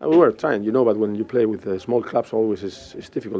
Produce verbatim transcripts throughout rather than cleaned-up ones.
We were trying, you know, but when you play with uh, small clubs, always is, is difficult.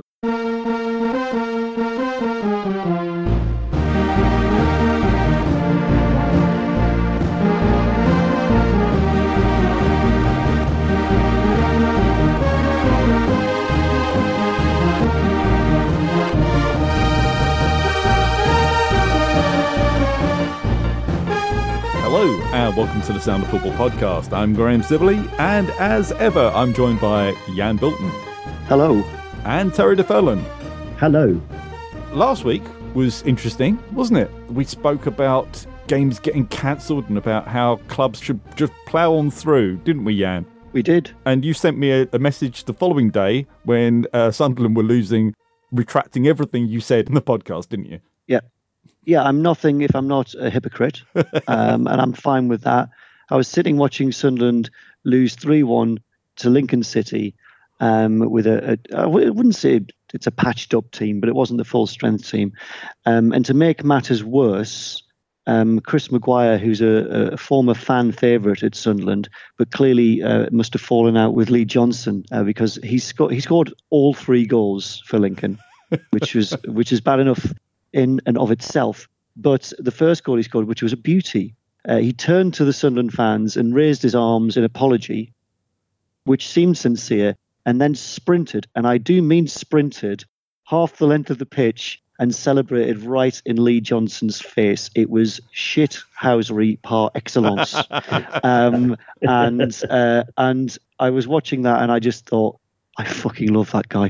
Hello and welcome to the Sound of Football podcast. I'm Graham Sibley, and as ever, I'm joined by Jan Bilton. Hello. And Terry DeFerlin. Hello. Last week was interesting, wasn't it? We spoke about games getting cancelled and about how clubs should just plough on through, didn't we, Jan? We did. And you sent me a, a message the following day when uh, Sunderland were losing, retracting everything you said in the podcast, didn't you? Yeah. Yeah, I'm nothing if I'm not a hypocrite, um, and I'm fine with that. I was sitting watching Sunderland lose three one to Lincoln City um, with a, a, I wouldn't say it's a patched up team, but it wasn't the full strength team. Um, and to make matters worse, um, Chris Maguire, who's a, a former fan favourite at Sunderland, but clearly uh, must have fallen out with Lee Johnson uh, because he, sco- he scored all three goals for Lincoln, which was which is bad enough in and of itself. But the first goal he scored, which was a beauty, uh, he turned to the Sunderland fans and raised his arms in apology, which seemed sincere, and then sprinted, and I do mean sprinted, half the length of the pitch and celebrated right in Lee Johnson's face. It was shithousery par excellence. um, and uh, and I was watching that and I just thought, I fucking love that guy.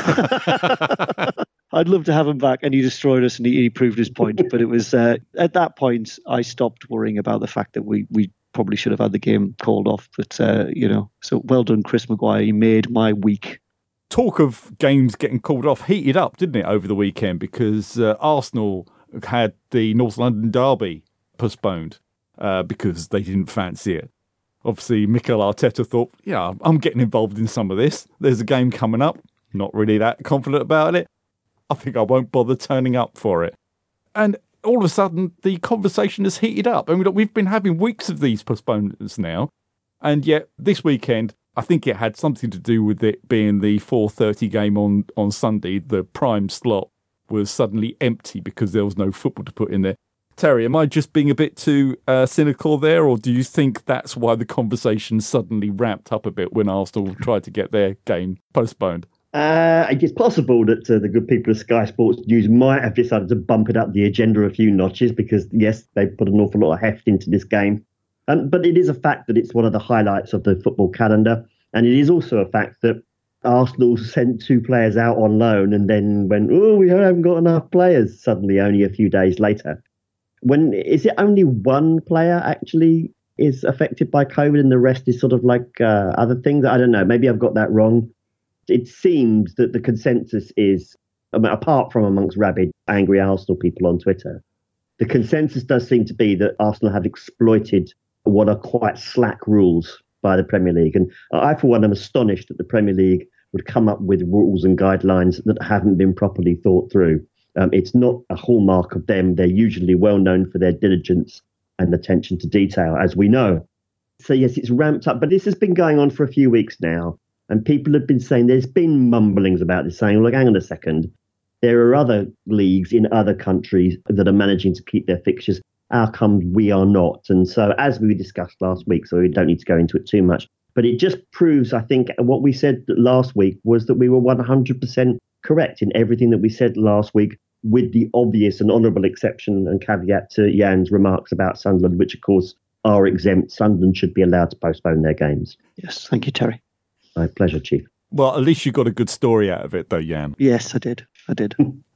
I'd love to have him back, and he destroyed us, and he, he proved his point. But it was uh, at that point I stopped worrying about the fact that we, we probably should have had the game called off. But uh, you know, so well done, Chris Maguire. He made my week. Talk of games getting called off heated up, didn't it, over the weekend? Because uh, Arsenal had the North London derby postponed uh, because they didn't fancy it. Obviously, Mikel Arteta thought, yeah, I'm getting involved in some of this. There's a game coming up. Not really that confident about it. I think I won't bother turning up for it. And all of a sudden, the conversation has heated up. I mean, look, we've been having weeks of these postponements now. And yet, this weekend, I think it had something to do with it being the four thirty game on, on Sunday. The prime slot was suddenly empty because there was no football to put in there. Terry, am I just being a bit too uh, cynical there, or do you think that's why the conversation suddenly ramped up a bit when Arsenal tried to get their game postponed? Uh, it's possible that uh, the good people of Sky Sports News might have decided to bump it up the agenda a few notches because, yes, they put an awful lot of heft into this game. Um, but it is a fact that it's one of the highlights of the football calendar. And it is also a fact that Arsenal sent two players out on loan and then went, oh, we haven't got enough players, suddenly only a few days later. When is it only one player actually is affected by COVID and the rest is sort of like uh, other things? I don't know. Maybe I've got that wrong. It seems that the consensus is, I mean, apart from amongst rabid, angry Arsenal people on Twitter, the consensus does seem to be that Arsenal have exploited what are quite slack rules by the Premier League. And I, for one, am astonished that the Premier League would come up with rules and guidelines that haven't been properly thought through. Um, it's not a hallmark of them. They're usually well known for their diligence and attention to detail, as we know. So, yes, it's ramped up. But this has been going on for a few weeks now. And people have been saying, there's been mumblings about this, saying, look, hang on a second. There are other leagues in other countries that are managing to keep their fixtures. How come we are not? And so, as we discussed last week, so we don't need to go into it too much, but it just proves, I think, what we said last week was that we were one hundred percent correct in everything that we said last week, with the obvious and honourable exception and caveat to Jan's remarks about Sunderland, which, of course, are exempt. Sunderland should be allowed to postpone their games. Yes, thank you, Terry. My pleasure, Chief. Well, at least you got a good story out of it, though, Jan. Yes, I did. I did.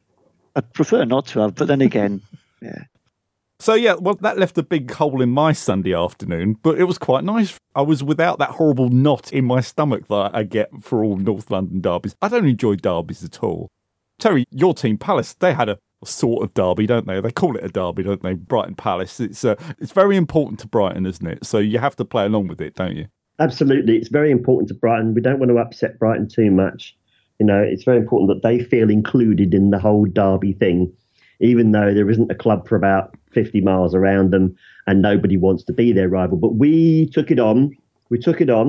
I'd prefer not to have, but then again, yeah. So, yeah, well, that left a big hole in my Sunday afternoon, but it was quite nice. I was without that horrible knot in my stomach that I get for all North London derbies. I don't enjoy derbies at all. Terry, your team, Palace, they had a sort of derby, don't they? They call it a derby, don't they? Brighton Palace. It's uh, it's very important to Brighton, isn't it? So you have to play along with it, don't you? Absolutely. It's very important to Brighton. We don't want to upset Brighton too much. You know, it's very important that they feel included in the whole derby thing, even though there isn't a club for about fifty miles around them and nobody wants to be their rival. But we took it on. We took it on.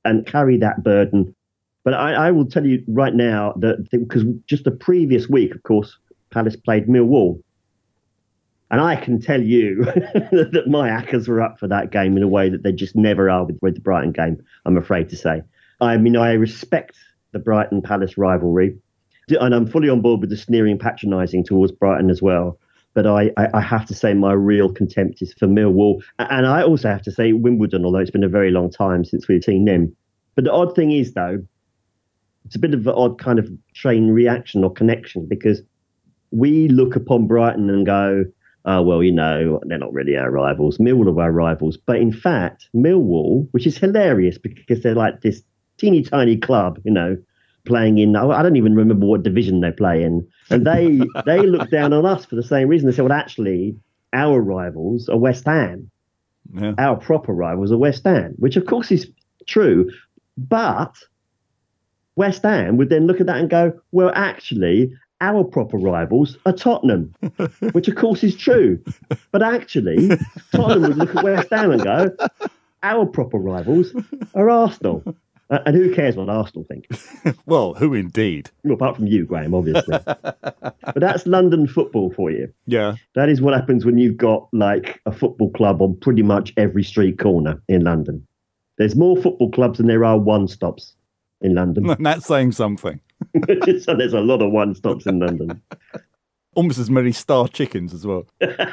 and carry that burden. But I, I will tell you right now that because just the previous week, of course, Palace played Millwall. And I can tell you that my Hackers were up for that game in a way that they just never are with, with the Brighton game, I'm afraid to say. I mean, I respect the Brighton-Palace rivalry, and I'm fully on board with the sneering patronising towards Brighton as well. But I, I, I have to say my real contempt is for Millwall. And I also have to say Wimbledon, although it's been a very long time since we've seen them. But the odd thing is, though, it's a bit of an odd kind of chain reaction or connection, because we look upon Brighton and go, oh, well, you know, they're not really our rivals. Millwall are our rivals. But in fact, Millwall, which is hilarious because they're like this teeny tiny club, you know, playing in, I don't even remember what division they play in. And they they look down on us for the same reason. They say, well, actually, our rivals are West Ham. Yeah. Our proper rivals are West Ham, which of course is true. But West Ham would then look at that and go, well, actually, our proper rivals are Tottenham, which of course is true. But actually, Tottenham would look at West Ham and go, our proper rivals are Arsenal. Uh, and who cares what Arsenal think? Well, who indeed? Well, apart from you, Graham, obviously. But that's London football for you. Yeah. That is what happens when you've got like a football club on pretty much every street corner in London. There's more football clubs than there are one-stops in London. That's saying something. So there's a lot of one-stops in London. Almost as many star chickens as well.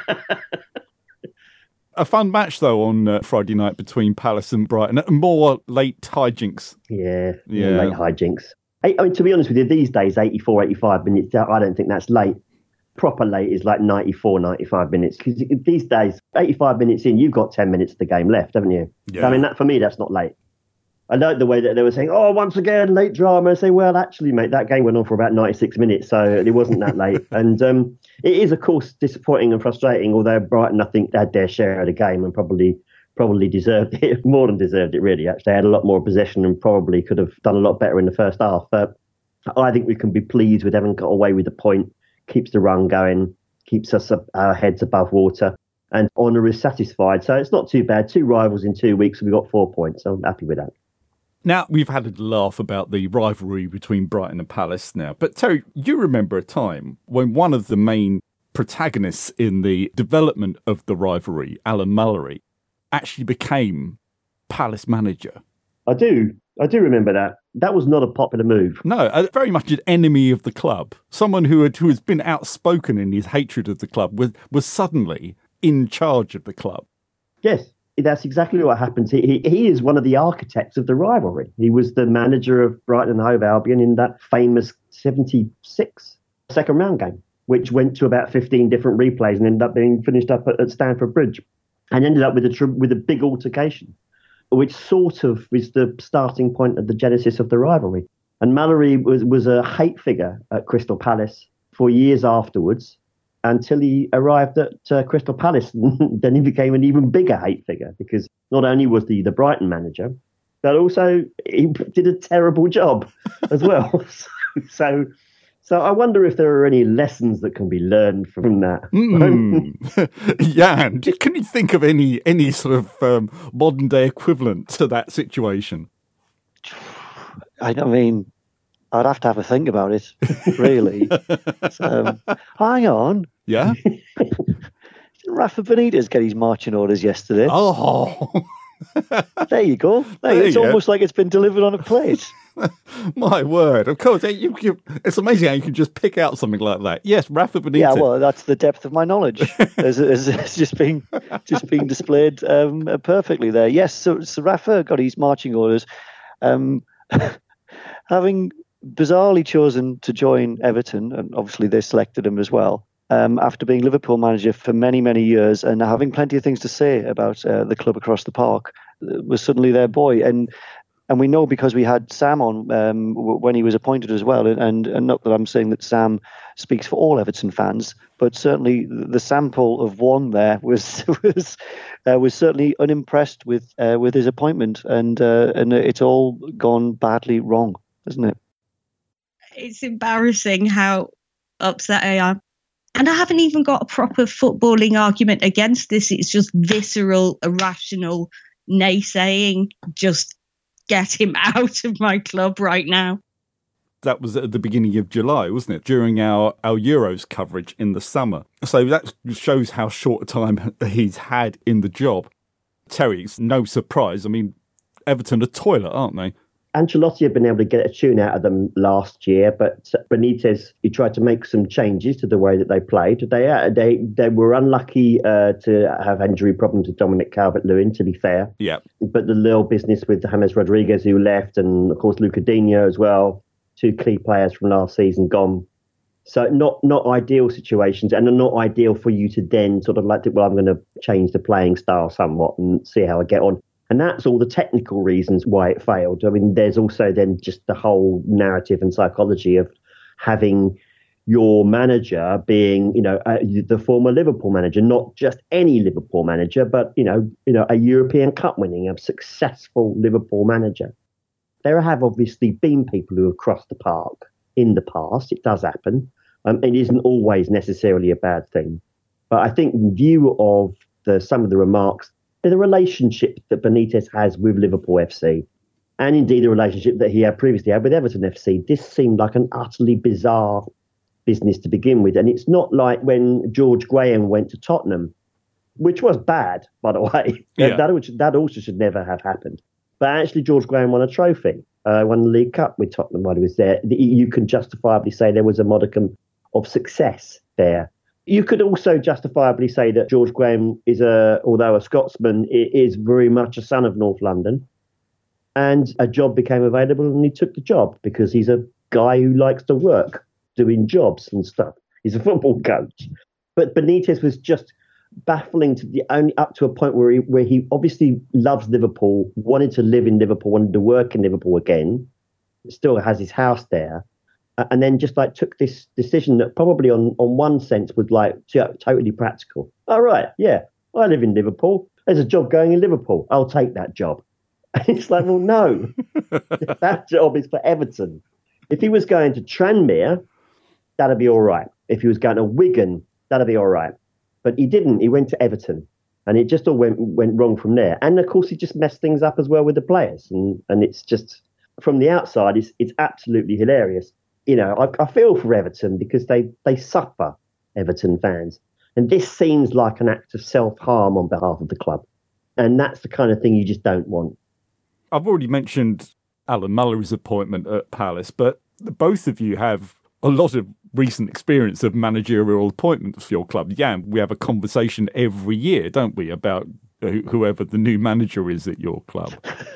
A fun match, though, on uh, Friday night between Palace and Brighton. More late hijinks. Yeah, yeah. late hijinks. I, I mean, to be honest with you, these days, eighty-four, eighty-five minutes, I don't think that's late. Proper late is like ninety-four, ninety-five minutes. Because these days, eighty-five minutes in, you've got ten minutes of the game left, haven't you? Yeah. I mean, that for me, that's not late. I like the way that they were saying, oh, once again, late drama. I say, well, actually, mate, that game went on for about ninety-six minutes, so it wasn't that late. And um, it is, of course, disappointing and frustrating, although Brighton, I think, had their share of the game and probably probably deserved it, more than deserved it, really. Actually, they had a lot more possession and probably could have done a lot better in the first half. But I think we can be pleased with having got away with the point, keeps the run going, keeps us up, our heads above water, and Honour is satisfied. So it's not too bad. Two rivals in two weeks, and we got four points, so I'm happy with that. Now, we've had a laugh about the rivalry between Brighton and Palace now, but Terry, you remember a time when one of the main protagonists in the development of the rivalry, Alan Mallory, actually became Palace manager. I do. I do remember that. That was not a popular move. No, uh, very much an enemy of the club. Someone who had who has been outspoken in his hatred of the club was, was suddenly in charge of the club. Yes. That's exactly what happens. He, he he is one of the architects of the rivalry. He was the manager of Brighton and Hove Albion in that famous seventy-six second round game, which went to about fifteen different replays and ended up being finished up at, at Stamford Bridge, and ended up with a with a big altercation, which sort of is the starting point of the genesis of the rivalry. And Mallory was was a hate figure at Crystal Palace for years afterwards, until he arrived at uh, Crystal Palace. Then he became an even bigger hate figure, because not only was he the Brighton manager, but also he did a terrible job as well. so, so so I wonder if there are any lessons that can be learned from that. Mm. Jan, can you think of any any sort of um, modern day equivalent to that situation? I mean, I'd have to have a think about it, really. so, hang on. Yeah? Didn't Rafa Benitez get his marching orders yesterday? Oh. There you go. There, There it's you almost go. like it's been delivered on a plate. My word. Of course. You, you, it's amazing how you can just pick out something like that. Yes, Rafa Benitez. Yeah, well, that's the depth of my knowledge. It's, it's, it's just being just being displayed um, perfectly there. Yes, so, so Rafa got his marching orders. Um, having bizarrely chosen to join Everton, and obviously they selected him as well, um, after being Liverpool manager for many, many years and having plenty of things to say about uh, the club across the park, was suddenly their boy. And and we know because we had Sam on um, w- when he was appointed as well, and, and not that I'm saying that Sam speaks for all Everton fans, but certainly the sample of one there was was uh, was certainly unimpressed with uh, with his appointment, and uh, and it's all gone badly wrong, isn't it? It's embarrassing how upset I am. And I haven't even got a proper footballing argument against this. It's just visceral, irrational, naysaying. Just get him out of my club right now. That was at the beginning of July, wasn't it? During our, our Euros coverage in the summer. So that shows how short a time he's had in the job. Terry, it's no surprise. I mean, Everton are toilet, aren't they? Ancelotti had been able to get a tune out of them last year, but Benitez, he tried to make some changes to the way that they played. They uh, they they were unlucky uh, to have injury problems with Dominic Calvert-Lewin, to be fair. Yeah. But the little business with James Rodriguez, who left, and of course Luca Dino as well, two key players from last season gone. So not not ideal situations, and not ideal for you to then sort of like, well, I'm going to change the playing style somewhat and see how I get on. And that's all the technical reasons why it failed. I mean, there's also then just the whole narrative and psychology of having your manager being, you know, uh, the former Liverpool manager, not just any Liverpool manager, but, you know, you know, a European Cup winning, a successful Liverpool manager. There have obviously been people who have crossed the park in the past. It does happen. Um, it isn't always necessarily a bad thing. But I think in view of the some of the remarks, the relationship that Benitez has with Liverpool F C, and indeed the relationship that he had previously had with Everton F C, this seemed like an utterly bizarre business to begin with. And it's not like when George Graham went to Tottenham, which was bad, by the way. Yeah. That, that, that also should never have happened. But actually, George Graham won a trophy, uh, won the League Cup with Tottenham while he was there. You can justifiably say there was a modicum of success there. You could also justifiably say that George Graham is a, although a Scotsman, is very much a son of North London. And a job became available and he took the job because he's a guy who likes to work, doing jobs and stuff. He's a football coach. But Benitez was just baffling to the only up to a point where he, where he obviously loves Liverpool, wanted to live in Liverpool, wanted to work in Liverpool again, still has his house there. And then just like took this decision that probably on, on one sense was like t- totally practical. All right, yeah, I live in Liverpool. There's a job going in Liverpool. I'll take that job. And it's like, well, no, that job is for Everton. If he was going to Tranmere, that'd be all right. If he was going to Wigan, that'd be all right. But he didn't. He went to Everton. And it just all went went wrong from there. And of course, he just messed things up as well with the players. And and it's just, from the outside, it's, it's absolutely hilarious. You know, I, I feel for Everton because they, they suffer, Everton fans. And this seems like an act of self-harm on behalf of the club. And that's the kind of thing you just don't want. I've already mentioned Alan Muller's appointment at Palace, but both of you have a lot of recent experience of managerial appointments for your club. Yeah, we have a conversation every year, don't we, about whoever the new manager is at your club.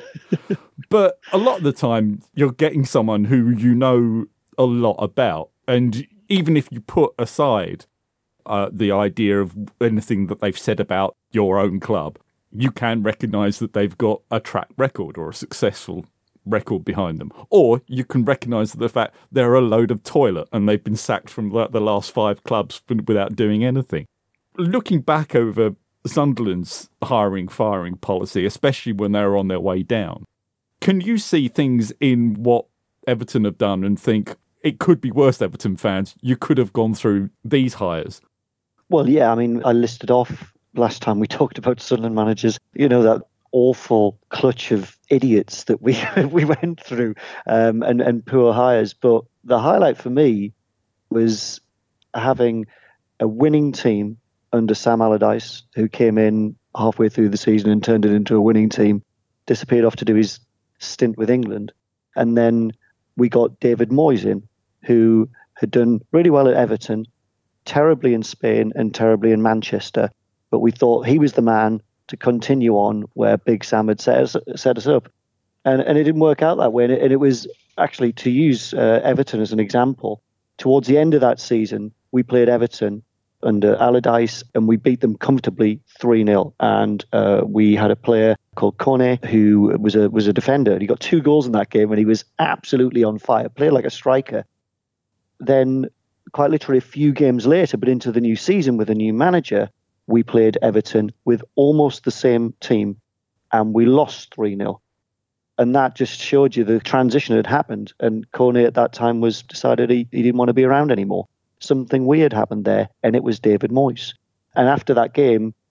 But a lot of the time, you're getting someone who you know a lot about. And even if you put aside uh, the idea of anything that they've said about your own club, you can recognise that they've got a track record or a successful record behind them. Or you can recognise the fact they're a load of toilet and they've been sacked from the last five clubs without doing anything. Looking back over Sunderland's hiring, firing policy, especially when they were on their way down, can you see things in what Everton have done and think, it could be worse, Everton fans, you could have gone through these hires? Well, yeah, I mean, I listed off last time we talked about Sunderland managers, you know, that awful clutch of idiots that we we went through um, and, and poor hires. But the highlight for me was having a winning team under Sam Allardyce, who came in halfway through the season and turned it into a winning team, disappeared off to do his stint with England. And then we got David Moyes in, who had done really well at Everton, terribly in Spain and terribly in Manchester. But we thought he was the man to continue on where Big Sam had set us, set us up. And, and it didn't work out that way. And it, and it was actually, to use uh, Everton as an example, towards the end of that season, we played Everton under Allardyce and we beat them comfortably three nil. And uh, we had a player called Kone who was a was a defender. And he got two goals in that game and he was absolutely on fire, played like a striker. Then quite literally a few games later, but into the new season with a new manager, we played Everton with almost the same team and we lost three nil. And that just showed you the transition had happened. And Kone at that time was decided he, he didn't want to be around anymore. Something weird happened there, and it was David Moyes. And after that game,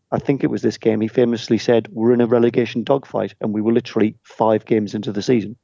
I think it was this game, he famously said, we're in a relegation dogfight, and we were literally five games into the season.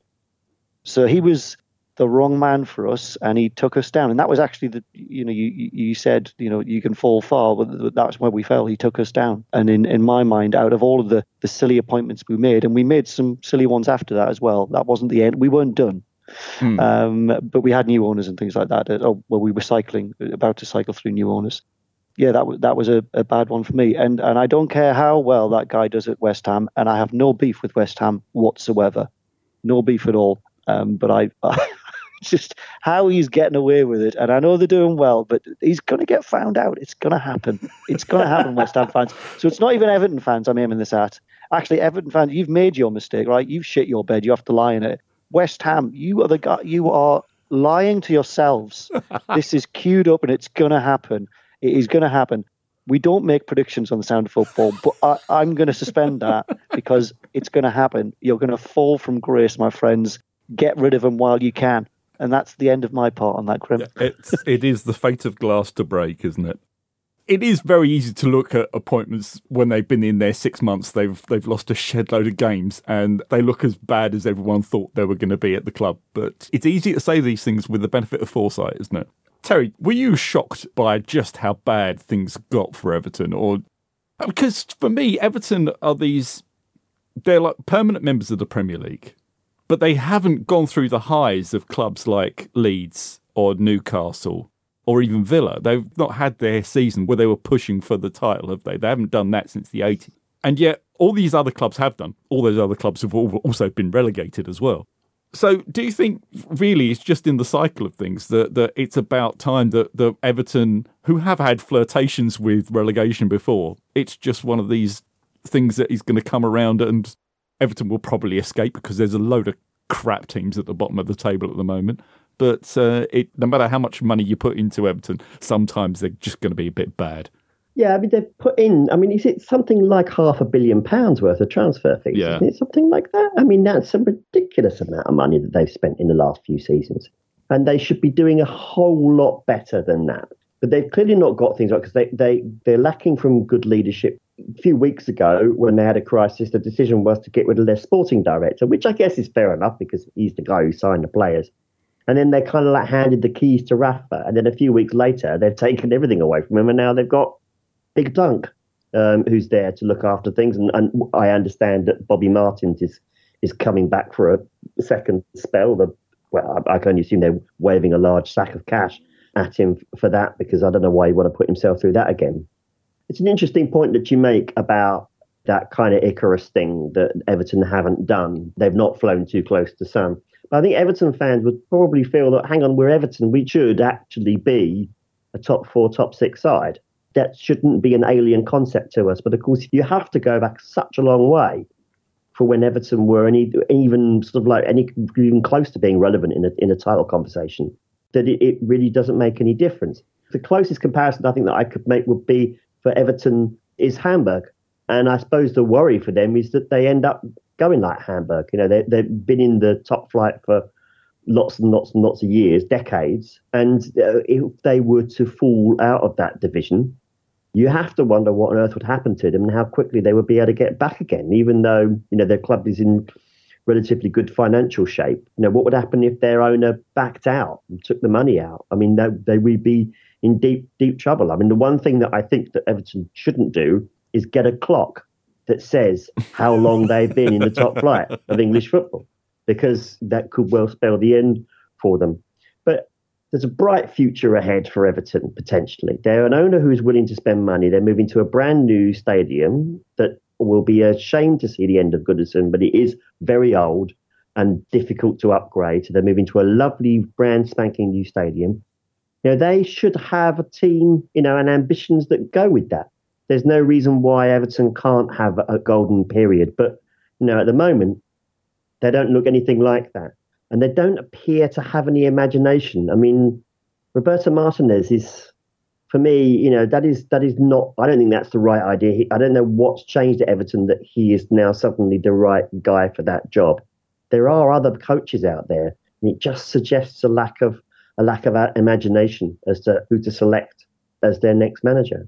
So he was the wrong man for us, and he took us down. And that was actually the, you know, you you said, you know, you can fall far, but that's where we fell. He took us down. And in, in my mind, out of all of the, the silly appointments we made, and we made some silly ones after that as well, that wasn't the end. We weren't done. Hmm. Um, but we had new owners and things like that. Oh, well, we were cycling, about to cycle through new owners. Yeah, that was that was a, a bad one for me. And and I don't care how well that guy does at West Ham, and I have no beef with West Ham whatsoever. No beef at all. Um, but I, I just how he's getting away with it. And I know they're doing well, but he's going to get found out. It's going to happen. It's going to happen, West Ham fans. So it's not even Everton fans I'm aiming this at. Actually, Everton fans, you've made your mistake, right? You've shit your bed. You have to lie in it. West Ham, you are the guy. You are lying to yourselves. This is queued up, and it's going to happen. It is going to happen. We don't make predictions on the Sound of Football, but I, I'm going to suspend that because it's going to happen. You're going to fall from grace, my friends. Get rid of them while you can. And that's the end of my part on that, Grim. It's, it is the fate of glass to break, isn't it? It is very easy to look at appointments when they've been in there six months. They've they've lost a shed load of games and they look as bad as everyone thought they were going to be at the club. But it's easy to say these things with the benefit of foresight, isn't it? Terry, were you shocked by just how bad things got for Everton? Or because for me, Everton are these, they're like permanent members of the Premier League, but they haven't gone through the highs of clubs like Leeds or Newcastle or even Villa. They've not had their season where they were pushing for the title, have they? They haven't done that since the eighties. And yet all these other clubs have done. All those other clubs have also been relegated as well. So do you think really it's just in the cycle of things that, that it's about time that, that Everton, who have had flirtations with relegation before, it's just one of these things that is going to come around and Everton will probably escape because there's a load of crap teams at the bottom of the table at the moment. But uh, it, no matter how much money you put into Everton, sometimes they're just going to be a bit bad. Yeah, I mean, they've put in, I mean, is it something like half a billion pounds worth of transfer fees? Yeah. Isn't it something like that? I mean, that's a ridiculous amount of money that they've spent in the last few seasons. And they should be doing a whole lot better than that. But they've clearly not got things right because they, they, they're lacking from good leadership. A few weeks ago, when they had a crisis, the decision was to get rid of their sporting director, which I guess is fair enough because he's the guy who signed the players. And then they kind of like handed the keys to Rafa. And then a few weeks later, they've taken everything away from him. And now they've got Big Dunk, um, who's there to look after things. And, and I understand that Bobby Martins is is coming back for a second spell. The, well, I, I can only assume they're waving a large sack of cash at him for that because I don't know why he want to put himself through that again. It's an interesting point that you make about that kind of Icarus thing that Everton haven't done. They've not flown too close to sun. But I think Everton fans would probably feel that, hang on, we're Everton. We should actually be a top four, top six side. That shouldn't be an alien concept to us. But of course, you have to go back such a long way for when Everton were any, even sort of like any even close to being relevant in a, in a title conversation, that it, it really doesn't make any difference. The closest comparison I think that I could make would be for Everton is Hamburg. And I suppose the worry for them is that they end up going like Hamburg. You know, they, they've been in the top flight for lots and lots and lots of years, decades. And uh, if they were to fall out of that division, you have to wonder what on earth would happen to them and how quickly they would be able to get back again, even though, you know, their club is in relatively good financial shape. You know, what would happen if their owner backed out and took the money out? I mean, they, they would be in deep, deep trouble. I mean, the one thing that I think that Everton shouldn't do is get a clock that says how long they've been in the top flight of English football, because that could well spell the end for them. But there's a bright future ahead for Everton, potentially. They're an owner who's willing to spend money. They're moving to a brand new stadium that will be a shame to see the end of Goodison, but it is very old and difficult to upgrade. So they're moving to a lovely, brand spanking new stadium. You know, they should have a team, you know, and ambitions that go with that. There's no reason why Everton can't have a golden period. But, you know, at the moment, they don't look anything like that. And they don't appear to have any imagination. I mean, Roberto Martinez is, for me, you know, that is that is not, I don't think that's the right idea. He, I don't know what's changed at Everton that he is now suddenly the right guy for that job. There are other coaches out there, and it just suggests a lack of a lack of imagination as to who to select as their next manager.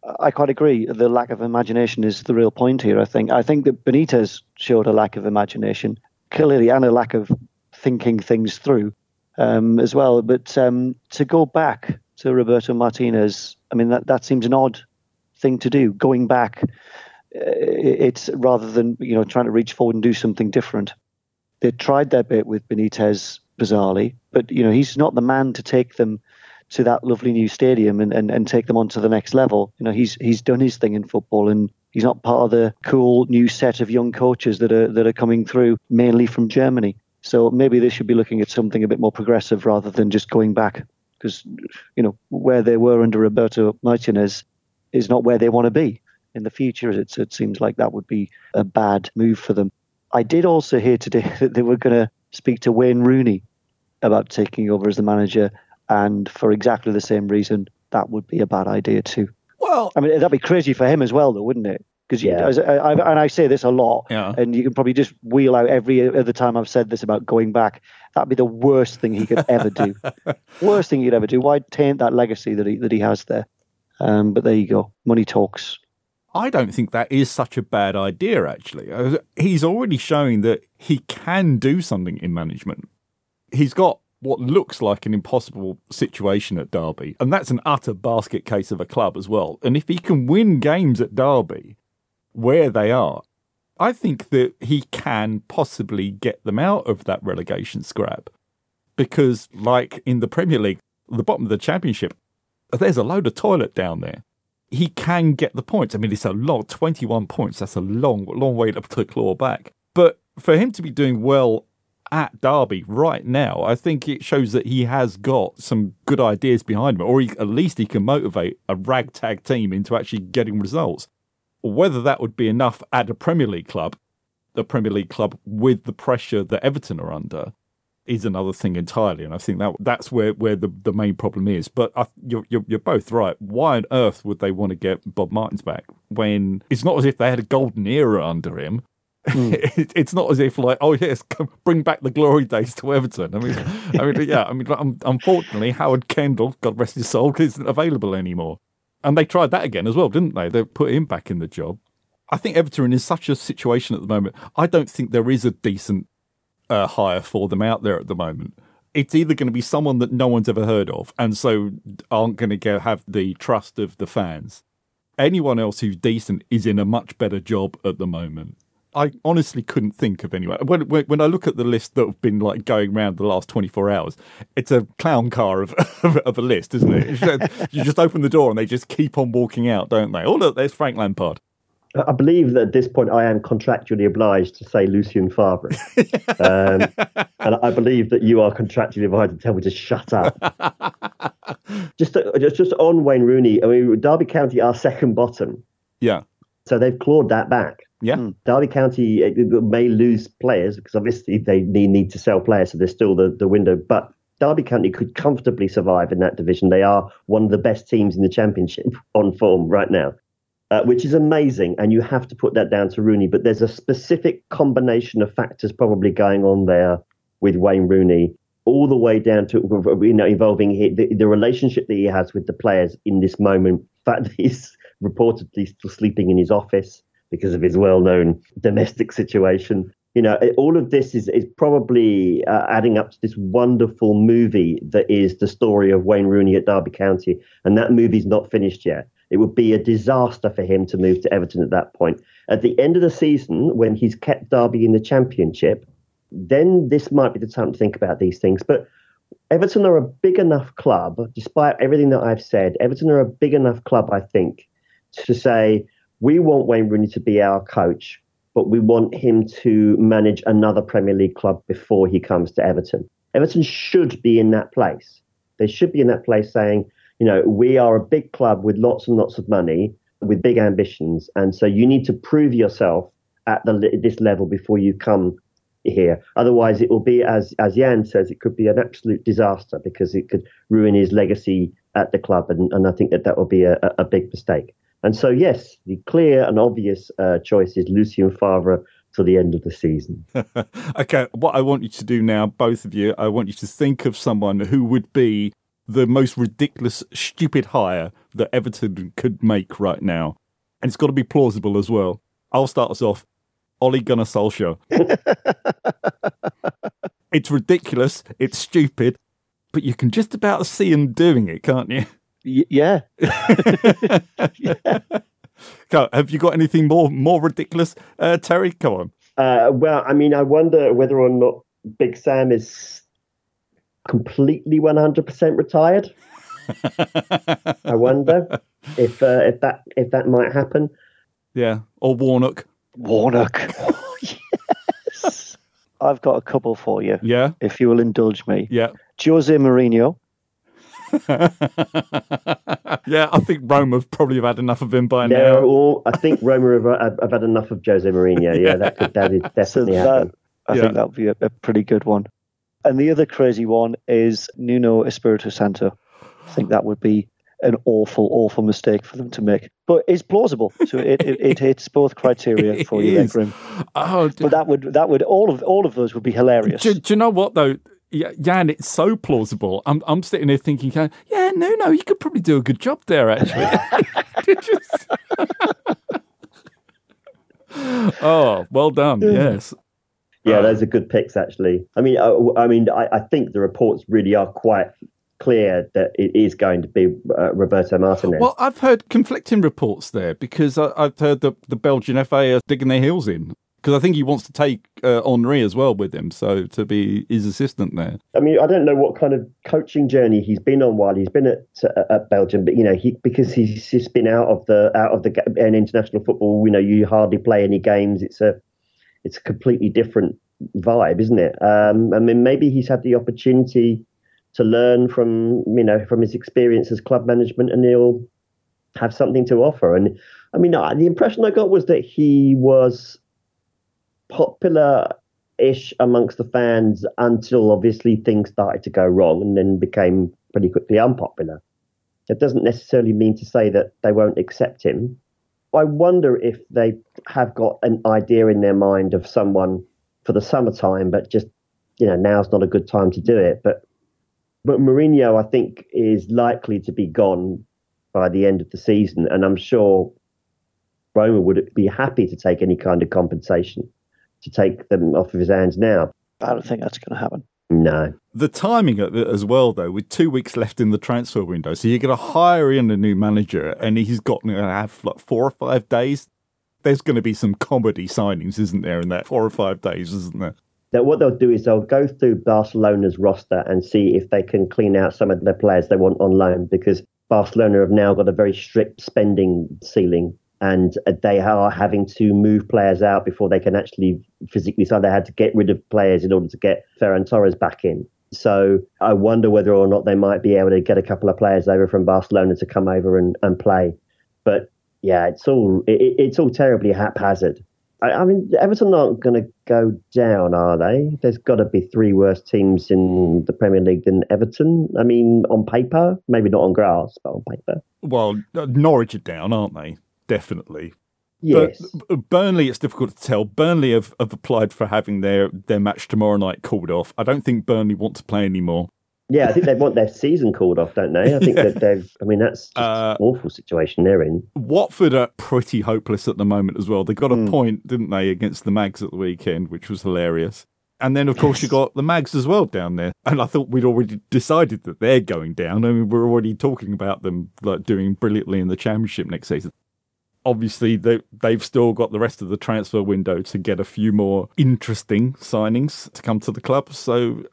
I quite agree. The lack of imagination is the real point here, I think. I think that Benitez showed a lack of imagination, clearly, and a lack of thinking things through um, as well. But um, to go back to Roberto Martinez, I mean, that, that seems an odd thing to do. Going back, uh, it's rather than, you know, trying to reach forward and do something different. They tried their bit with Benitez, bizarrely, but, you know, he's not the man to take them to that lovely new stadium and, and, and take them on to the next level. You know, he's he's done his thing in football, and he's not part of the cool new set of young coaches that are that are coming through mainly from Germany. So maybe they should be looking at something a bit more progressive rather than just going back, because, you know, where they were under Roberto Martinez is not where they want to be in the future. It's, it seems like that would be a bad move for them. I did also hear today that they were going to speak to Wayne Rooney about taking over as the manager. And for exactly the same reason, that would be a bad idea too. Well, I mean, that'd be crazy for him as well, though, wouldn't it? Because yeah. I, I, and I say this a lot, yeah. and you can probably just wheel out every other time I've said this about going back. That'd be the worst thing he could ever do. Worst thing he'd ever do. Why taint that legacy that he that he has there? Um, but there you go. Money talks. I don't think that is such a bad idea, actually. He's already showing that he can do something in management. He's got what looks like an impossible situation at Derby, and that's an utter basket case of a club as well. And if he can win games at Derby where they are, I think that he can possibly get them out of that relegation scrap. Because, like in the Premier League, the bottom of the Championship, there's a load of toilet down there. He can get the points. I mean, it's a long, twenty-one points. That's a long, long way to, to claw back. But for him to be doing well at Derby right now, I think it shows that he has got some good ideas behind him, or he, at least he can motivate a ragtag team into actually getting results. Whether that would be enough at a Premier League club, the Premier League club with the pressure that Everton are under, is another thing entirely. And I think that that's where, where the, the main problem is. But I, you're, you're you're both right. Why on earth would they want to get Bob Martins back when it's not as if they had a golden era under him? Mm. It's not as if, like, oh yes, come, bring back the glory days to Everton. I mean, I mean, yeah. I mean, unfortunately, Howard Kendall, God rest his soul, isn't available anymore. And they tried that again as well, didn't they? They put him back in the job. I think Everton is such a situation at the moment. I don't think there is a decent uh, hire for them out there at the moment. It's either going to be someone that no one's ever heard of, and so aren't going to go have the trust of the fans. Anyone else who's decent is in a much better job at the moment. I honestly couldn't think of anyone. When, when when I look at the list that have been like going around the last twenty-four hours, it's a clown car of of, of a list, isn't it? You just, you just open the door and they just keep on walking out, don't they? Oh, look, there's Frank Lampard. I believe that at this point I am contractually obliged to say Lucien Favre. um, and I believe that you are contractually obliged to tell me to shut up. just, to, just just on Wayne Rooney, I mean, Derby County are second bottom. Yeah. So they've clawed that back. Yeah. Mm. Derby County may lose players because obviously they need, need to sell players, so there's still the, the window. But Derby County could comfortably survive in that division. They are one of the best teams in the Championship on form right now, uh, which is amazing. And you have to put that down to Rooney. But there's a specific combination of factors probably going on there with Wayne Rooney, all the way down to, you know, involving the, the relationship that he has with the players in this moment. The fact that he's reportedly still sleeping in his office because of his well-known domestic situation. You know, all of this is, is probably uh, adding up to this wonderful movie that is the story of Wayne Rooney at Derby County. And that movie's not finished yet. It would be a disaster for him to move to Everton at that point. At the end of the season, when he's kept Derby in the Championship, then this might be the time to think about these things. But Everton are a big enough club, despite everything that I've said, Everton are a big enough club, I think, to say, we want Wayne Rooney to be our coach, but we want him to manage another Premier League club before he comes to Everton. Everton should be in that place. They should be in that place saying, you know, we are a big club with lots and lots of money, with big ambitions. And so you need to prove yourself at the, this level before you come here. Otherwise, it will be, as, as Jan says, it could be an absolute disaster because it could ruin his legacy at the club. And, and I think that that will be a, a big mistake. And so, yes, the clear and obvious uh, choice is Lucien Favre till the end of the season. Okay, what I want you to do now, both of you, I want you to think of someone who would be the most ridiculous, stupid hire that Everton could make right now. And it's got to be plausible as well. I'll start us off. Ole Gunnar Solskjaer. It's ridiculous. It's stupid. But you can just about see him doing it, can't you? Y- yeah. yeah. Have you got anything more more ridiculous? Uh, Terry, come on. Uh, well, I mean, I wonder whether or not Big Sam is completely one hundred percent retired. I wonder if uh, if that if that might happen. Yeah, or Warnock. Warnock. Yes. I've got a couple for you. Yeah. If you will indulge me. Yeah. Jose Mourinho. Yeah, I think Roma probably have had enough of him by They're now. all, I think Roma have, have, have had enough of Jose Mourinho. Yeah, yeah. that could that is definitely So that, happen. I Yeah. think that would be a, a pretty good one. And the other crazy one is Nuno Espirito Santo. I think that would be an awful, awful mistake for them to make. But it's plausible. So it, it, it hits both criteria for It you there, is. Grim. Oh, But that would that would all of all of those would be hilarious. do, do you know what though? Yeah, Jan, it's so plausible. I'm I'm sitting there thinking, yeah, no, no, you could probably do a good job there, actually. Just- oh, well done. Yes. Yeah, Uh, those are good picks, actually. I mean, I, I mean, I, I think the reports really are quite clear that it is going to be uh, Roberto Martinez. Well, I've heard conflicting reports there because I, I've heard that the Belgian F A are digging their heels in because I think he wants to take uh, Henri as well with him, so to be his assistant there. I mean, I don't know what kind of coaching journey he's been on while he's been at at Belgium, but you know, he because he's just been out of the out of the in international football. You know, you hardly play any games. It's a it's a completely different vibe, isn't it? Um, I mean, maybe he's had the opportunity to learn from you know from his experience as club management, and he'll have something to offer. And I mean, the impression I got was that he was popular-ish amongst the fans until obviously things started to go wrong, and then became pretty quickly unpopular. It doesn't necessarily mean to say that they won't accept him. I wonder if they have got an idea in their mind of someone for the summertime, but just, you know, now's not a good time to do it. But but Mourinho, I think, is likely to be gone by the end of the season, and I'm sure Roma would be happy to take any kind of compensation to take them off of his hands now. I don't think that's going to happen. No. The timing of it as well, though, with two weeks left in the transfer window, so you're going to hire in a new manager, and he's got to have like four or five days. There's going to be some comedy signings, isn't there, in that four or five days, isn't there? That what they'll do is they'll go through Barcelona's roster and see if they can clean out some of the players they want on loan, because Barcelona have now got a very strict spending ceiling, and they are having to move players out before they can actually physically. So they had to get rid of players in order to get Ferran Torres back in. So I wonder whether or not they might be able to get a couple of players over from Barcelona to come over and, and play. But yeah, it's all it, it's all terribly haphazard. I, I mean, Everton aren't going to go down, are they? There's got to be three worse teams in the Premier League than Everton. I mean, on paper, maybe not on grass, but on paper. Well, Norwich are down, aren't they? Definitely. Yes. But Burnley, it's difficult to tell. Burnley have, have applied for having their, their match tomorrow night called off. I don't think Burnley want to play anymore. Yeah, I think they want their season called off, don't they? I think Yeah. that they've. I mean, that's just Uh, an awful situation they're in. Watford are pretty hopeless at the moment as well. They got a Mm. point, didn't they, against the Mags at the weekend, which was hilarious. And then, of course, you got the Mags as well down there. And I thought we'd already decided that they're going down. I mean, we're already talking about them like doing brilliantly in the Championship next season. Obviously, they, they've still got the rest of the transfer window to get a few more interesting signings to come to the club. So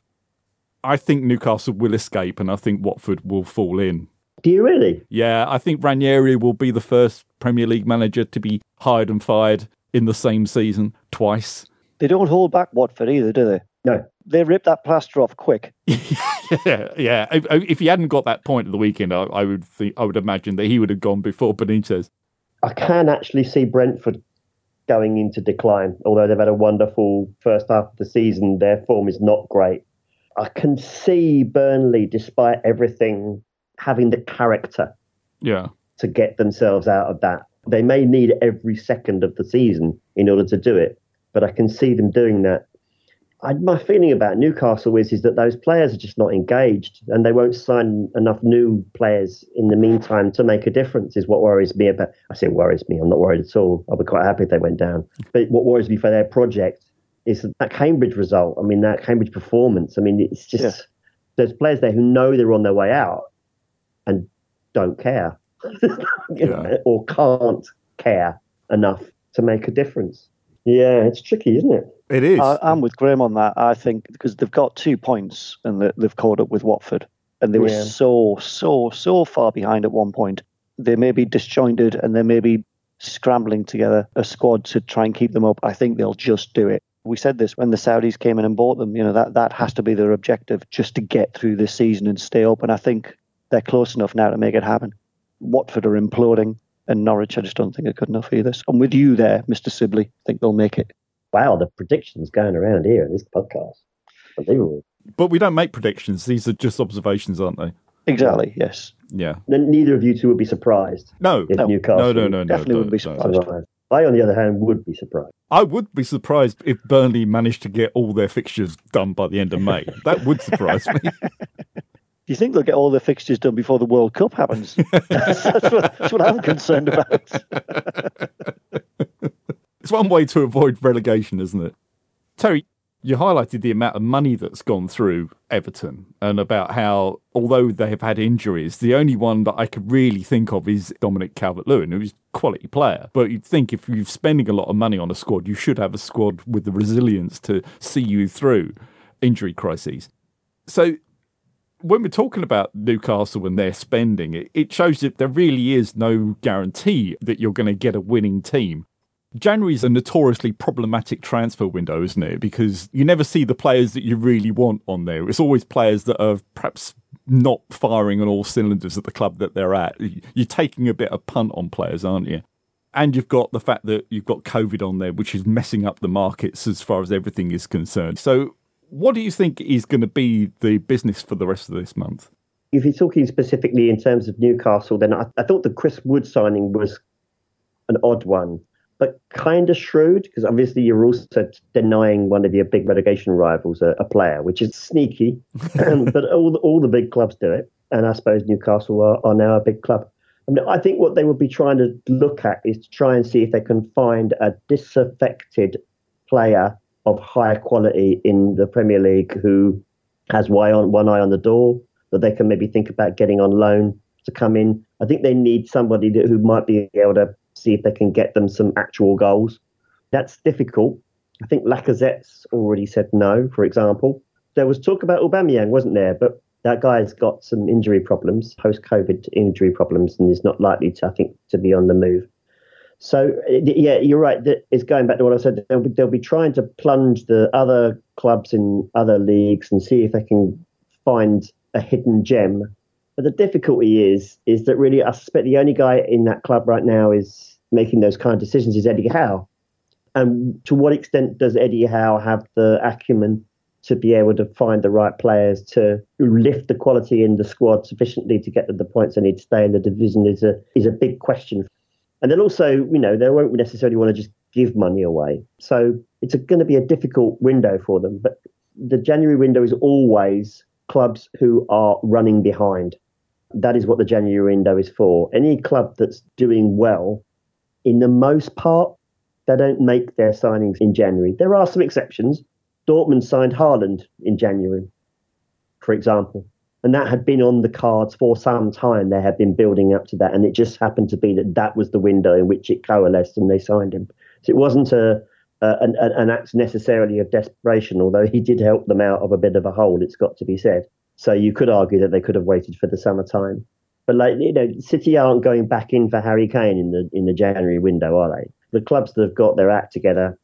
I think Newcastle will escape, and I think Watford will fall in. Do you really? Yeah, I think Ranieri will be the first Premier League manager to be hired and fired in the same season twice. They don't hold back Watford either, do they? No. They rip that plaster off quick. yeah, yeah. If, if he hadn't got that point at the weekend, I, I would think I would imagine that he would have gone before Benitez. I can actually see Brentford going into decline, although they've had a wonderful first half of the season. Their form is not great. I can see Burnley, despite everything, having the character Yeah. to get themselves out of that. They may need every second of the season in order to do it, but I can see them doing that. I, my feeling about Newcastle is, is that those players are just not engaged, and they won't sign enough new players in the meantime to make a difference, is what worries me about. I say worries me, I'm not worried at all. I'll be quite happy if they went down. But what worries me for their project is that Cambridge result. I mean, that Cambridge performance. I mean, it's just, yeah. There's players there who know they're on their way out and don't care you yeah. know, or can't care enough to make a difference. Yeah, it's tricky, isn't it? It is. I, I'm with Graham on that. I think because they've got two points and they, they've caught up with Watford, and they were yeah. so, so, so far behind at one point. They may be disjointed and they may be scrambling together a squad to try and keep them up. I think they'll just do it. We said this when the Saudis came in and bought them. You know, that, that has to be their objective, just to get through this season and stay up. And I think they're close enough now to make it happen. Watford are imploding, and Norwich, I just don't think are good enough either. So I'm with you there, Mister Sibley. I think they'll make it. Wow, the predictions going around here in this podcast. Unbelievable. But we don't make predictions. These are just observations, aren't they? Exactly, yes. Yeah. Then neither of you two would be surprised. No. If no. Newcastle no, no, no, definitely no, would be surprised. No. I, on the other hand, would be surprised. I would be surprised if Burnley managed to get all their fixtures done by the end of May. That would surprise me. Do you think they'll get all their fixtures done before the World Cup happens? that's, that's, what, that's what I'm concerned about. It's one way to avoid relegation, isn't it? Terry, you highlighted the amount of money that's gone through Everton and about how, although they have had injuries, the only one that I could really think of is Dominic Calvert-Lewin, who's a quality player. But you'd think if you're spending a lot of money on a squad, you should have a squad with the resilience to see you through injury crises. So when we're talking about Newcastle and their spending, it, it shows that there really is no guarantee that you're going to get a winning team. January is a notoriously problematic transfer window, isn't it? Because you never see the players that you really want on there. It's always players that are perhaps not firing on all cylinders at the club that they're at. You're taking a bit of punt on players, aren't you? And you've got the fact that you've got COVID on there, which is messing up the markets as far as everything is concerned. So what do you think is going to be the business for the rest of this month? If you're talking specifically in terms of Newcastle, then I, I thought the Chris Wood signing was an odd one, but kind of shrewd, because obviously you're also denying one of your big relegation rivals a, a player, which is sneaky. um, but all the, all the big clubs do it, and I suppose Newcastle are, are now a big club. I mean, I think what they would be trying to look at is to try and see if they can find a disaffected player of higher quality in the Premier League who has one eye on the door, that they can maybe think about getting on loan to come in. I think they need somebody that, who might be able to see if they can get them some actual goals. That's difficult. I think Lacazette's already said no, for example. There was talk about Aubameyang, wasn't there? But that guy's got some injury problems, post-COVID injury problems, and is not likely to, I think, to be on the move. So, yeah, you're right. It's going back to what I said. They'll be, they'll be trying to plunge the other clubs in other leagues and see if they can find a hidden gem. But the difficulty is, is that really, I suspect the only guy in that club right now is making those kind of decisions is Eddie Howe. And to what extent does Eddie Howe have the acumen to be able to find the right players to lift the quality in the squad sufficiently to get them the points they need to stay in the division is a is a big question. And then also, you know, they won't necessarily want to just give money away. So it's going to be a difficult window for them. But the January window is always clubs who are running behind. That is what the January window is for. Any club that's doing well, in the most part, they don't make their signings in January. There are some exceptions. Dortmund signed Haaland in January, for example. And that had been on the cards for some time. They had been building up to that. And it just happened to be that that was the window in which it coalesced and they signed him. So it wasn't a, a an, an act necessarily of desperation, although he did help them out of a bit of a hole, it's got to be said. So you could argue that they could have waited for the summertime. But, like, you know, City aren't going back in for Harry Kane in the in the January window, are they? The clubs that have got their act together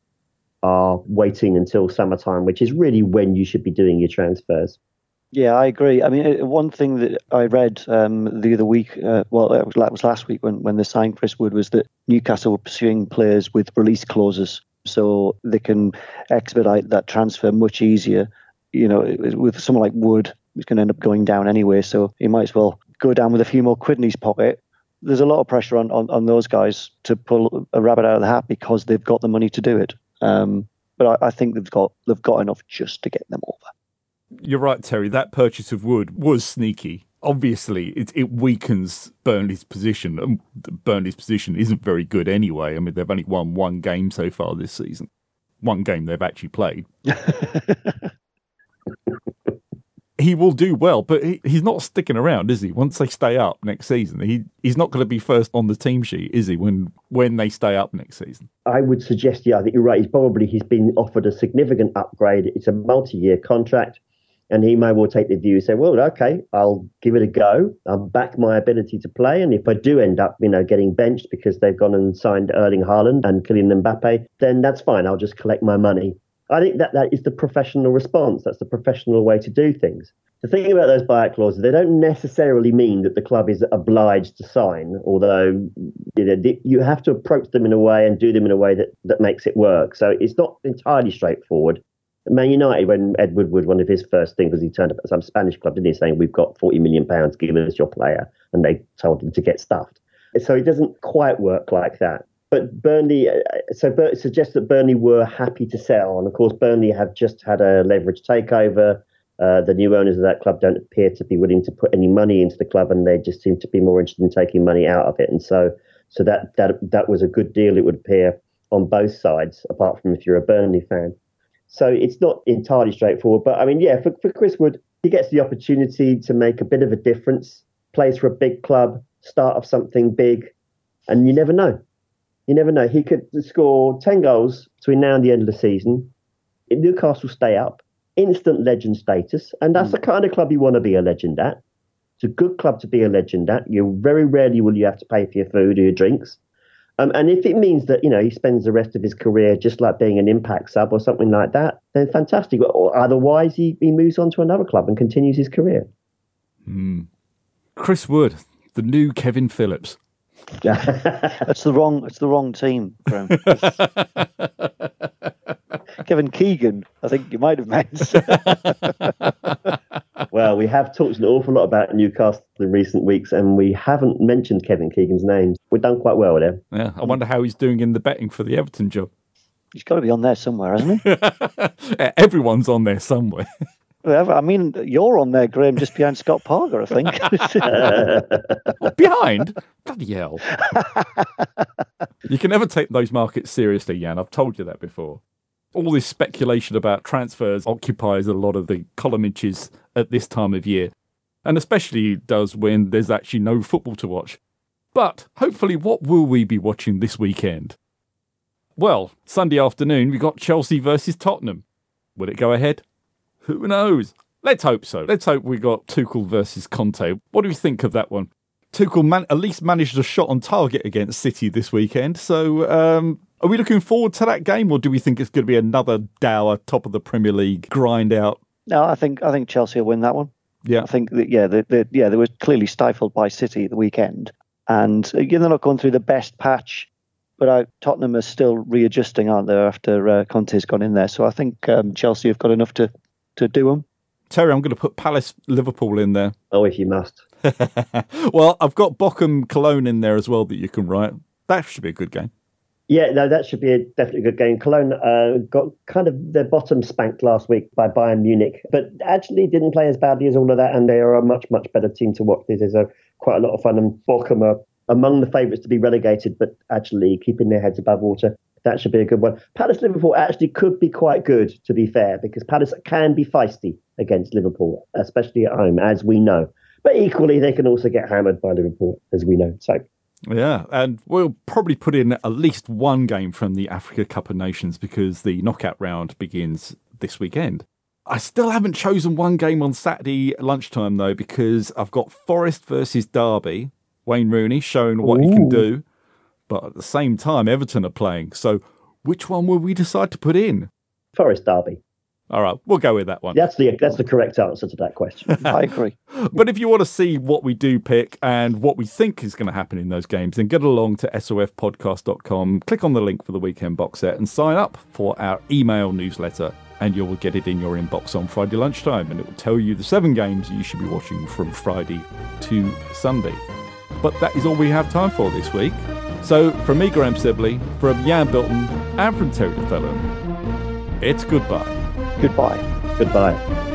are waiting until summertime, which is really when you should be doing your transfers. Yeah, I agree. I mean, one thing that I read um, the other week, uh, well, it was, it was last week when, when they signed Chris Wood, was that Newcastle were pursuing players with release clauses so they can expedite that transfer much easier. You know, with someone like Wood, who's going to end up going down anyway, so he might as well go down with a few more quid in his pocket. There's a lot of pressure on, on, on those guys to pull a rabbit out of the hat because they've got the money to do it. Um, but I, I think they've got they've got enough just to get them over. You're right, Terry. That purchase of Wood was sneaky. Obviously, it, it weakens Burnley's position. And Burnley's position isn't very good anyway. I mean, they've only won one game so far this season. One game they've actually played. He will do well, but he, he's not sticking around, is he? Once they stay up next season, he he's not going to be first on the team sheet, is he? When when they stay up next season, I would suggest, yeah, I think you're right. He's probably he's been offered a significant upgrade. It's a multi-year contract, and he may well take the view and say, "Well, okay, I'll give it a go. I'll back my ability to play, and if I do end up, you know, getting benched because they've gone and signed Erling Haaland and Kylian Mbappe, then that's fine. I'll just collect my money." I think that that is the professional response. That's the professional way to do things. The thing about those buyout clauses, they don't necessarily mean that the club is obliged to sign, although you know, you have to approach them in a way and do them in a way that, that makes it work. So it's not entirely straightforward. Man United, when Ed Woodward, one of his first things was he turned up at some Spanish club, didn't he, saying, "We've got forty million pounds, give us your player." And they told him to get stuffed. So it doesn't quite work like that. But Burnley, so it suggests that Burnley were happy to sell. And of course, Burnley have just had a leverage takeover. Uh, the new owners of that club don't appear to be willing to put any money into the club, and they just seem to be more interested in taking money out of it. And so, so that that that was a good deal, it would appear, on both sides, apart from if you're a Burnley fan. So it's not entirely straightforward. But I mean, yeah, for, for Chris Wood, he gets the opportunity to make a bit of a difference, plays for a big club, start off something big, and you never know. You never know. He could score ten goals between now and the end of the season. Newcastle stay up. Instant legend status. And that's mm. the kind of club you want to be a legend at. It's a good club to be a legend at. You very rarely will you have to pay for your food or your drinks. Um, and if it means that, you know, he spends the rest of his career just like being an impact sub or something like that, then fantastic. Or otherwise, he, he moves on to another club and continues his career. Mm. Chris Wood, the new Kevin Phillips. That's the wrong. It's the wrong team, Graham. Kevin Keegan, I think you might have meant. Well, we have talked an awful lot about Newcastle in recent weeks, and we haven't mentioned Kevin Keegan's name. We've done quite well with him. Yeah, I wonder how he's doing in the betting for the Everton job. He's got to be on there somewhere, hasn't he? Everyone's on there somewhere. I mean, you're on there, Graham, just behind Scott Parker, I think. Behind? Bloody hell. You can never take those markets seriously, Jan. I've told you that before. All this speculation about transfers occupies a lot of the column inches at this time of year, and especially does when there's actually no football to watch. But hopefully, what will we be watching this weekend? Well, Sunday afternoon, we got Chelsea versus Tottenham. Will it go ahead? Who knows? Let's hope so. Let's hope we got Tuchel versus Conte. What do you think of that one? Tuchel man- at least managed a shot on target against City this weekend. So um, are we looking forward to that game, or do we think it's going to be another dour top of the Premier League grind out? No, I think I think Chelsea will win that one. Yeah, I think that yeah, they, they, yeah, they were clearly stifled by City at the weekend, and again, they're not going through the best patch. But uh, Tottenham are still readjusting, aren't they, after uh, Conte's gone in there? So I think um, Chelsea have got enough to. to do them. Terry, I'm going to put Palace Liverpool in there. Oh, if you must. Well, I've got Bochum Cologne in there as well that you can write. That should be a good game. Yeah, no, that should be a definitely good game. Cologne uh, got kind of their bottom spanked last week by Bayern Munich, but actually didn't play as badly as all of that, and they are a much, much better team to watch. This is a, quite a lot of fun, and Bochum are among the favourites to be relegated, but actually keeping their heads above water. That should be a good one. Palace Liverpool actually could be quite good, to be fair, because Palace can be feisty against Liverpool, especially at home, as we know. But equally, they can also get hammered by Liverpool, as we know. So, yeah, and we'll probably put in at least one game from the Africa Cup of Nations because the knockout round begins this weekend. I still haven't chosen one game on Saturday lunchtime, though, because I've got Forest versus Derby. Wayne Rooney showing what Ooh. he can do. But at the same time, Everton are playing. So which one will we decide to put in? Forest Derby. All right, we'll go with that one. That's the that's the correct answer to that question. I agree. But if you want to see what we do pick and what we think is going to happen in those games, then get along to S O F podcast dot com, click on the link for the weekend box set and sign up for our email newsletter. And you will get it in your inbox on Friday lunchtime. And it will tell you the seven games you should be watching from Friday to Sunday. But that is all we have time for this week. So, from me, Graham Sibley, from Jan Bilton, and from Terry DeFellon, it's goodbye. Goodbye. Goodbye.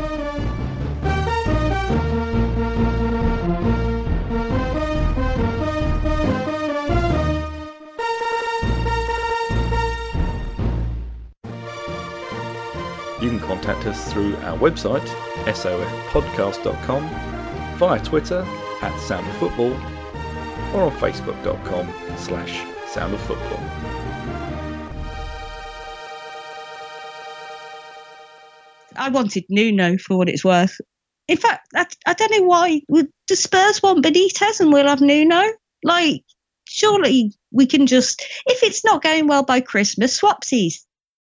You can contact us through our website, S O F podcast dot com, via Twitter at Sound of Football, or on facebook dot com slash Sound of Football. I wanted Nuno for what it's worth. In fact, I, I don't know why. Would the Spurs want Benitez and we'll have Nuno? Like, surely we can just, if it's not going well by Christmas, swapsies.